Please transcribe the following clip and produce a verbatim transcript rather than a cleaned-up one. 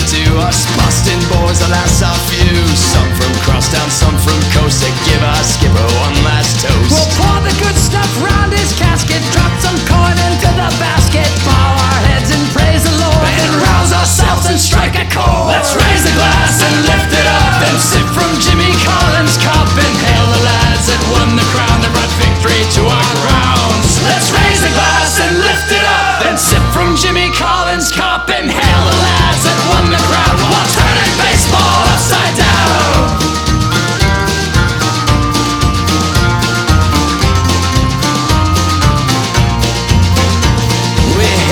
to us Boston boys, the last are few. Some from crosstown, some from coast. To give our skipper one last toast. We'll pour the good stuff round his